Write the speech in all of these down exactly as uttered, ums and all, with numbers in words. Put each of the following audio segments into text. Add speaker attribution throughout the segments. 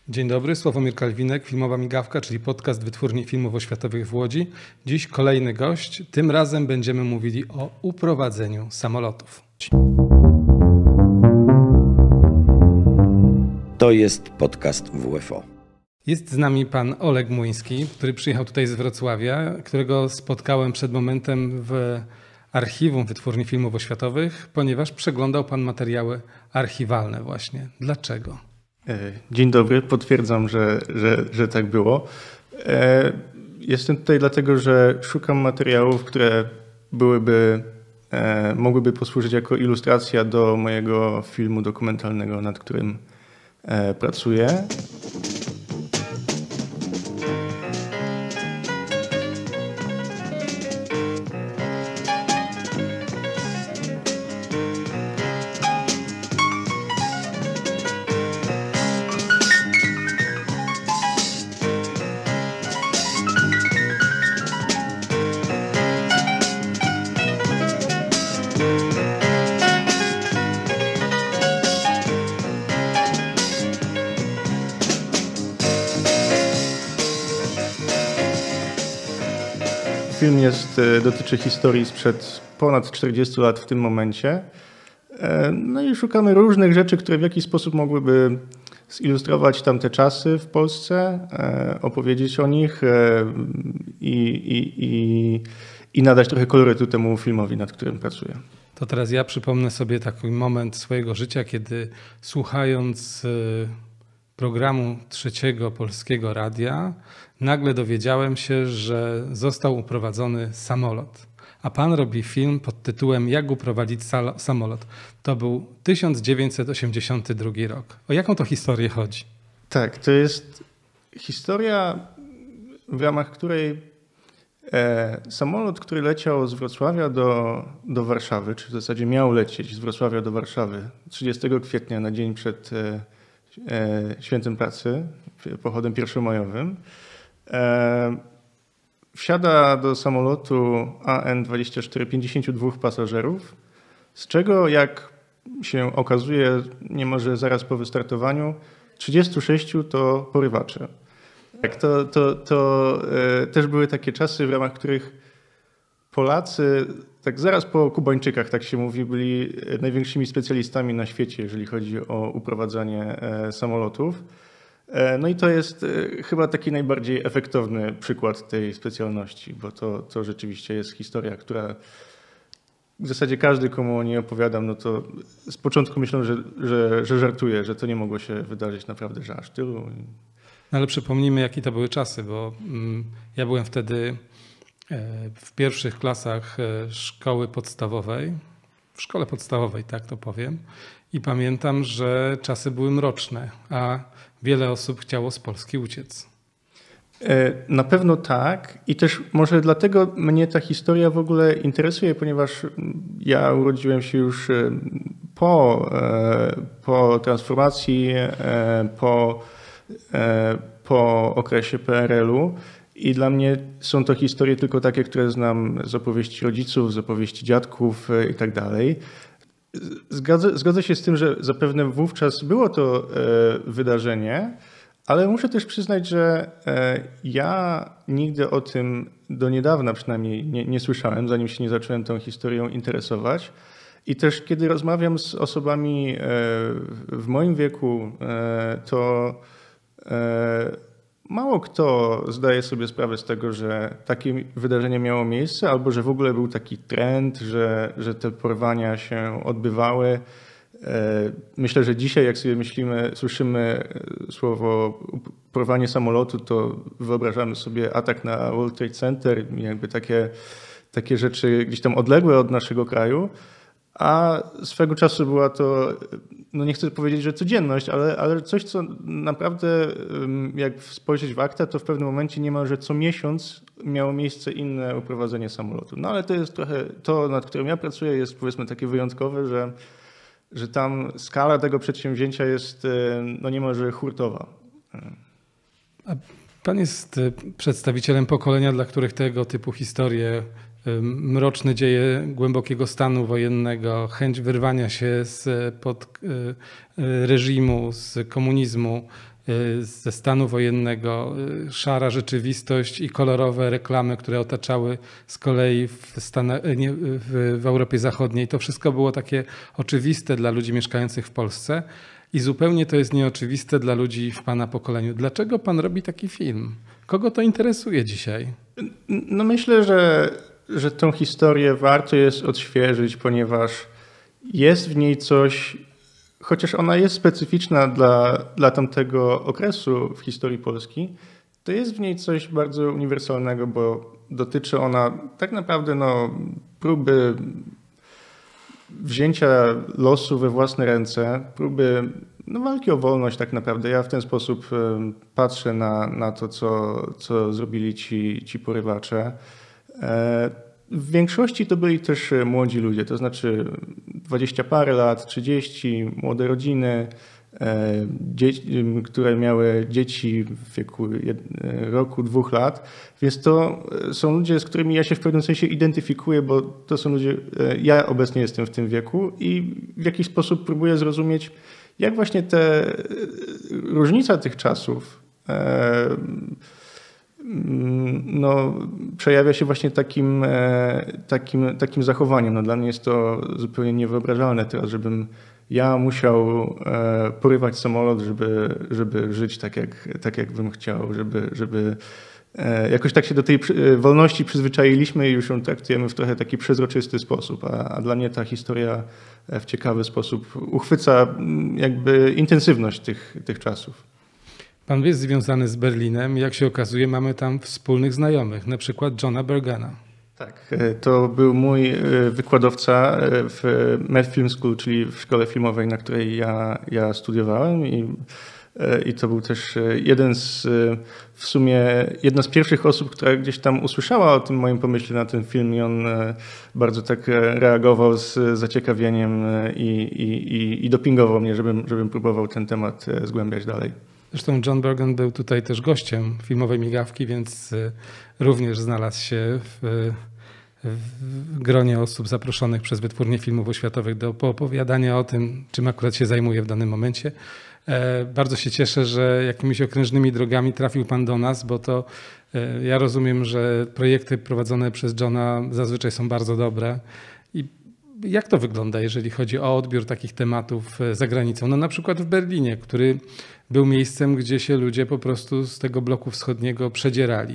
Speaker 1: Dzień dobry, Sławomir Kalwinek, Filmowa Migawka, czyli podcast Wytwórni Filmów Oświatowych w Łodzi. Dziś kolejny gość. Tym razem będziemy mówili o uprowadzeniu samolotów.
Speaker 2: To jest podcast W F O.
Speaker 1: Jest z nami pan Oleg Młyński, który przyjechał tutaj z Wrocławia, którego spotkałem przed momentem w archiwum Wytwórni Filmów Oświatowych, ponieważ przeglądał pan materiały archiwalne właśnie. Dlaczego?
Speaker 3: Dzień dobry, potwierdzam, że, że, że tak było. Jestem tutaj dlatego, że szukam materiałów, które byłyby, mogłyby posłużyć jako ilustracja do mojego filmu dokumentalnego, nad którym pracuję. Film jest, dotyczy historii sprzed ponad czterdziestu lat w tym momencie. No i szukamy różnych rzeczy, które w jakiś sposób mogłyby zilustrować tamte czasy w Polsce, opowiedzieć o nich i, i, i, i nadać trochę kolorytu temu filmowi, nad którym pracuję.
Speaker 1: To teraz ja przypomnę sobie taki moment swojego życia, kiedy słuchając programu Trzeciego Polskiego Radia nagle dowiedziałem się, że został uprowadzony samolot. A pan robi film pod tytułem Jak uprowadzić samolot. To był tysiąc dziewięćset osiemdziesiąty drugi rok. O jaką to historię chodzi?
Speaker 3: Tak, to jest historia, w ramach której e, samolot, który leciał z Wrocławia do, do Warszawy, czy w zasadzie miał lecieć z Wrocławia do Warszawy trzydziestego kwietnia na dzień przed e, e, Świętem Pracy, pochodem pierwszomajowym, e, wsiada do samolotu A N dwadzieścia cztery pięćdziesięciu dwóch pasażerów, z czego, jak się okazuje niemalże zaraz po wystartowaniu, trzydziestu sześciu to porywacze. Tak, to to, to e, też były takie czasy, w ramach których Polacy, tak zaraz po Kubańczykach, tak się mówi, byli największymi specjalistami na świecie, jeżeli chodzi o uprowadzanie e, samolotów. No i to jest chyba taki najbardziej efektowny przykład tej specjalności, bo to, to rzeczywiście jest historia, która w zasadzie każdy, komu o niej opowiadam, no to z początku myślą, że, że, że żartuję, że to nie mogło się wydarzyć naprawdę, że aż tylu.
Speaker 1: No ale przypomnijmy, jakie to były czasy, bo ja byłem wtedy w pierwszych klasach szkoły podstawowej, w szkole podstawowej, tak to powiem, i pamiętam, że czasy były mroczne, a wiele osób chciało z Polski uciec.
Speaker 3: Na pewno tak i też może dlatego mnie ta historia w ogóle interesuje, ponieważ ja urodziłem się już po, po transformacji, po, po okresie P R L-u i dla mnie są to historie tylko takie, które znam z opowieści rodziców, z opowieści dziadków i tak dalej. Zgodzę, zgodzę się z tym, że zapewne wówczas było to wydarzenie, ale muszę też przyznać, że ja nigdy o tym do niedawna przynajmniej nie, nie słyszałem, zanim się nie zacząłem tą historią interesować. I też kiedy rozmawiam z osobami w moim wieku, to mało kto zdaje sobie sprawę z tego, że takie wydarzenie miało miejsce, albo że w ogóle był taki trend, że, że te porwania się odbywały. Myślę, że dzisiaj, jak sobie myślimy, słyszymy słowo porwanie samolotu, to wyobrażamy sobie atak na World Trade Center, jakby takie, takie rzeczy gdzieś tam odległe od naszego kraju. A swego czasu była to, no nie chcę powiedzieć, że codzienność, ale, ale coś, co naprawdę, jak spojrzeć w akta, to w pewnym momencie niemalże co miesiąc miało miejsce inne uprowadzenie samolotu. No ale to jest trochę, to nad którym ja pracuję jest powiedzmy takie wyjątkowe, że, że tam skala tego przedsięwzięcia jest no niemalże hurtowa.
Speaker 1: A pan jest przedstawicielem pokolenia, dla których tego typu historie, mroczne dzieje głębokiego stanu wojennego, chęć wyrwania się z pod reżimu, z komunizmu, ze stanu wojennego, szara rzeczywistość i kolorowe reklamy, które otaczały z kolei w, Stanach, nie, w, w Europie Zachodniej. To wszystko było takie oczywiste dla ludzi mieszkających w Polsce i zupełnie to jest nieoczywiste dla ludzi w pana pokoleniu. Dlaczego pan robi taki film? Kogo to interesuje dzisiaj?
Speaker 3: No myślę, że, że tą historię warto jest odświeżyć, ponieważ jest w niej coś, chociaż ona jest specyficzna dla, dla tamtego okresu w historii Polski, to jest w niej coś bardzo uniwersalnego, bo dotyczy ona tak naprawdę no, próby wzięcia losu we własne ręce, próby no, walki o wolność tak naprawdę. Ja w ten sposób patrzę na, na to, co, co zrobili ci, ci porywacze. W większości to byli też młodzi ludzie, to znaczy dwadzieścia parę lat, trzydzieści, młode rodziny, dzieci, które miały dzieci w wieku roku, dwóch lat. Więc to są ludzie, z którymi ja się w pewnym sensie identyfikuję, bo to są ludzie, ja obecnie jestem w tym wieku i w jakiś sposób próbuję zrozumieć, jak właśnie te różnica tych czasów no, przejawia się właśnie takim, takim, takim zachowaniem. No, dla mnie jest to zupełnie niewyobrażalne teraz, żebym ja musiał porywać samolot, żeby, żeby żyć tak jak, tak, jak bym chciał, żeby, żeby jakoś tak się do tej wolności przyzwyczailiśmy i już ją traktujemy w trochę taki przezroczysty sposób, a, a dla mnie ta historia w ciekawy sposób uchwyca jakby intensywność tych, tych czasów.
Speaker 1: Pan jest związany z Berlinem. Jak się okazuje, mamy tam wspólnych znajomych, na przykład Johna Bergena.
Speaker 3: Tak, to był mój wykładowca w Met Film School, czyli w szkole filmowej, na której ja, ja studiowałem i, i to był też jeden z, w sumie jedna z pierwszych osób, która gdzieś tam usłyszała o tym moim pomyśle na ten film i on bardzo tak reagował z zaciekawieniem i, i, i dopingował mnie, żebym, żebym próbował ten temat zgłębiać dalej.
Speaker 1: Zresztą John Bergen był tutaj też gościem filmowej migawki, więc również znalazł się w, w gronie osób zaproszonych przez Wytwórnię Filmów Oświatowych do poopowiadania o tym, czym akurat się zajmuje w danym momencie. Bardzo się cieszę, że jakimiś okrężnymi drogami trafił pan do nas, bo to ja rozumiem, że projekty prowadzone przez Johna zazwyczaj są bardzo dobre. I jak to wygląda, jeżeli chodzi o odbiór takich tematów za granicą? No na przykład w Berlinie, który był miejscem, gdzie się ludzie po prostu z tego bloku wschodniego przedzierali.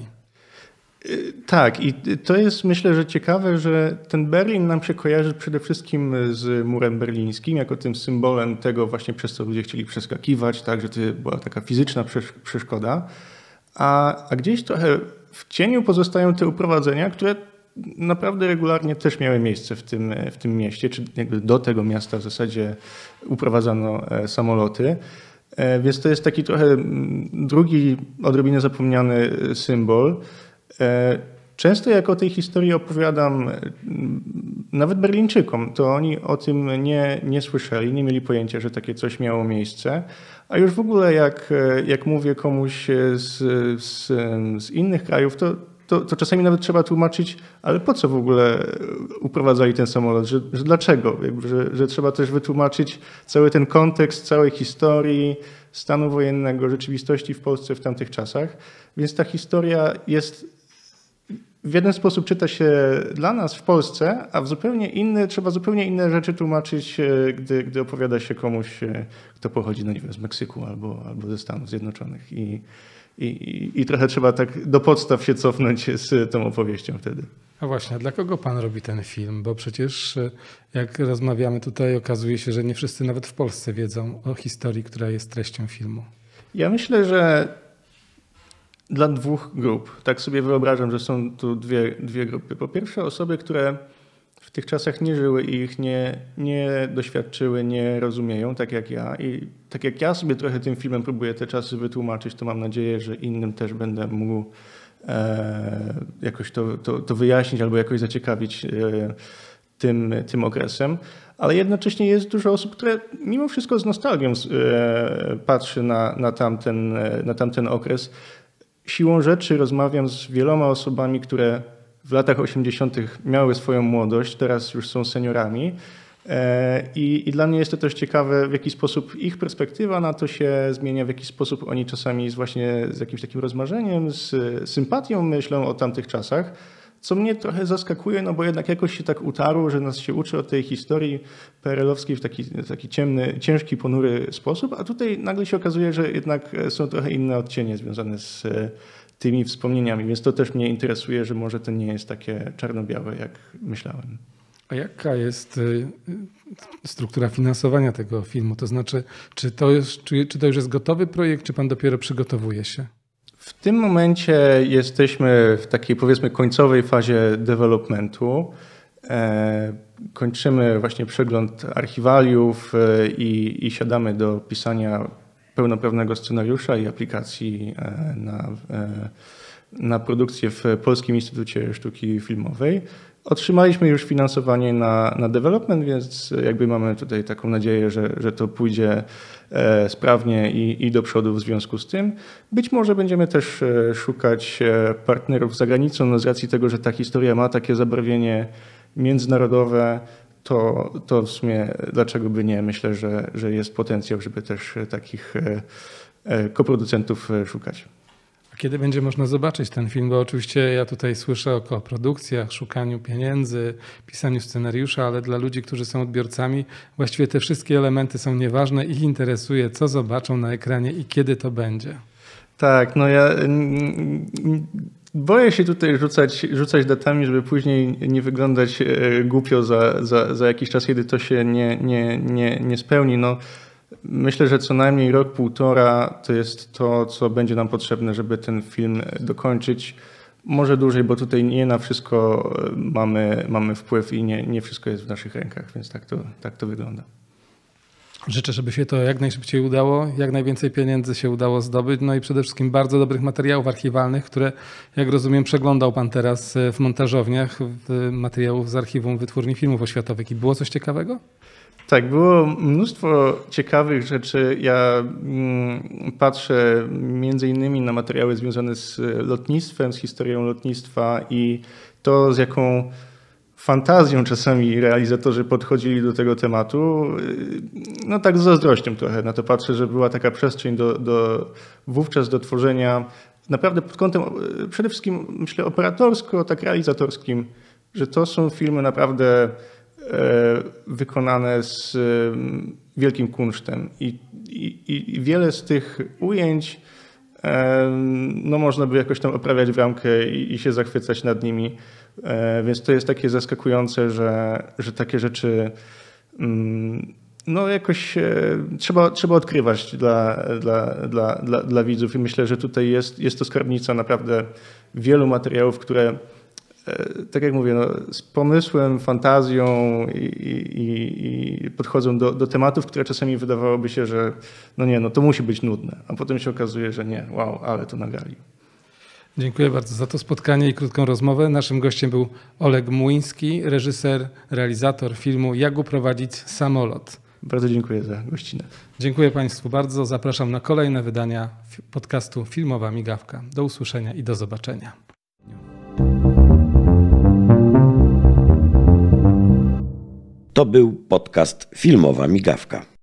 Speaker 3: Tak, i to jest myślę, że ciekawe, że ten Berlin nam się kojarzy przede wszystkim z murem berlińskim, jako tym symbolem tego właśnie, przez co ludzie chcieli przeskakiwać, tak, że to była taka fizyczna przeszkoda. A, a gdzieś trochę w cieniu pozostają te uprowadzenia, które naprawdę regularnie też miały miejsce w tym, w tym mieście, czy jakby do tego miasta w zasadzie uprowadzano samoloty. Więc to jest taki trochę drugi, odrobinę zapomniany symbol. Często jak o tej historii opowiadam nawet Berlińczykom, to oni o tym nie, nie słyszeli, nie mieli pojęcia, że takie coś miało miejsce. A już w ogóle jak, jak mówię komuś z, z, z innych krajów, to To, to czasami nawet trzeba tłumaczyć, ale po co w ogóle uprowadzali ten samolot, że, że dlaczego, jakby, że, że trzeba też wytłumaczyć cały ten kontekst całej historii, stanu wojennego, rzeczywistości w Polsce w tamtych czasach. Więc ta historia jest, w jeden sposób czyta się dla nas w Polsce, a w zupełnie inny, trzeba zupełnie inne rzeczy tłumaczyć, gdy, gdy opowiada się komuś, kto pochodzi no nie wiem, z Meksyku albo, albo ze Stanów Zjednoczonych. I, I, i, I trochę trzeba tak do podstaw się cofnąć z tą opowieścią wtedy.
Speaker 1: A właśnie, a dla kogo pan robi ten film? Bo przecież jak rozmawiamy tutaj, okazuje się, że nie wszyscy nawet w Polsce wiedzą o historii, która jest treścią filmu.
Speaker 3: Ja myślę, że dla dwóch grup. Tak sobie wyobrażam, że są tu dwie, dwie grupy. Po pierwsze osoby, które w tych czasach nie żyły i ich nie, nie doświadczyły, nie rozumieją, tak jak ja. I tak jak ja sobie trochę tym filmem próbuję te czasy wytłumaczyć, to mam nadzieję, że innym też będę mógł e, jakoś to, to, to wyjaśnić albo jakoś zaciekawić e, tym, tym okresem. Ale jednocześnie jest dużo osób, które mimo wszystko z nostalgią e, patrzy na, na, tamten, na tamten okres. Siłą rzeczy rozmawiam z wieloma osobami, które w latach osiemdziesiątych miały swoją młodość, teraz już są seniorami I, I dla mnie jest to też ciekawe, w jaki sposób ich perspektywa na to się zmienia, w jaki sposób oni czasami z właśnie z jakimś takim rozmarzeniem, z sympatią myślą o tamtych czasach, co mnie trochę zaskakuje, no bo jednak jakoś się tak utarło, że nas się uczy o tej historii P R L-owskiej w taki, taki ciemny, ciężki, ponury sposób, a tutaj nagle się okazuje, że jednak są trochę inne odcienie związane z tymi wspomnieniami, więc to też mnie interesuje, że może to nie jest takie czarno-białe, jak myślałem.
Speaker 1: A jaka jest struktura finansowania tego filmu? To znaczy, czy to, jest, czy, czy to już jest gotowy projekt, czy pan dopiero przygotowuje się?
Speaker 3: W tym momencie jesteśmy w takiej, powiedzmy, końcowej fazie developmentu. Kończymy właśnie przegląd archiwaliów i, i siadamy do pisania pełnoprawnego scenariusza i aplikacji na, na produkcję w Polskim Instytucie Sztuki Filmowej. Otrzymaliśmy już finansowanie na, na development, więc jakby mamy tutaj taką nadzieję, że, że to pójdzie e, sprawnie i, i do przodu w związku z tym. Być może będziemy też e, szukać partnerów za granicą, no z racji tego, że ta historia ma takie zabarwienie międzynarodowe, to, to w sumie dlaczego by nie? Myślę, że, że jest potencjał, żeby też takich e, e, koproducentów szukać.
Speaker 1: A kiedy będzie można zobaczyć ten film? Bo oczywiście ja tutaj słyszę o koprodukcjach, szukaniu pieniędzy, pisaniu scenariusza, ale dla ludzi, którzy są odbiorcami, właściwie te wszystkie elementy są nieważne. Ich interesuje, co zobaczą na ekranie i kiedy to będzie.
Speaker 3: Tak, no ja boję się tutaj rzucać, rzucać datami, żeby później nie wyglądać głupio za, za, za jakiś czas, kiedy to się nie, nie, nie, nie spełni. No, myślę, że co najmniej rok, półtora to jest to, co będzie nam potrzebne, żeby ten film dokończyć. Może dłużej, bo tutaj nie na wszystko mamy, mamy wpływ i nie, nie wszystko jest w naszych rękach, więc tak to, tak to wygląda.
Speaker 1: Życzę, żeby się to jak najszybciej udało, jak najwięcej pieniędzy się udało zdobyć, no i przede wszystkim bardzo dobrych materiałów archiwalnych, które, jak rozumiem, przeglądał pan teraz w montażowniach, materiałów z archiwum Wytwórni Filmów Oświatowych. I było coś ciekawego?
Speaker 3: Tak, było mnóstwo ciekawych rzeczy. Ja patrzę między innymi na materiały związane z lotnictwem, z historią lotnictwa i to, z jaką fantazją czasami realizatorzy podchodzili do tego tematu. No tak z zazdrością trochę na to patrzę, że była taka przestrzeń do, do wówczas do tworzenia naprawdę pod kątem przede wszystkim, myślę, operatorsko, tak realizatorskim, że to są filmy naprawdę wykonane z wielkim kunsztem i, i, i wiele z tych ujęć no można by jakoś tam oprawiać w ramkę i, i się zachwycać nad nimi, więc to jest takie zaskakujące, że, że takie rzeczy no jakoś trzeba, trzeba odkrywać dla, dla, dla, dla, dla widzów i myślę, że tutaj jest, jest to skarbnica naprawdę wielu materiałów, które tak jak mówię, no, z pomysłem, fantazją i, i, i podchodzą do, do tematów, które czasami wydawałoby się, że no nie, no to musi być nudne, a potem się okazuje, że nie, wow, ale to nagrali.
Speaker 1: Dziękuję bardzo za to spotkanie i krótką rozmowę. Naszym gościem był Oleg Młyński, reżyser, realizator filmu Jak uprowadzić samolot.
Speaker 3: Bardzo dziękuję za gościnę.
Speaker 1: Dziękuję Państwu bardzo. Zapraszam na kolejne wydania podcastu Filmowa Migawka. Do usłyszenia i do zobaczenia.
Speaker 2: To był podcast Filmowa Migawka.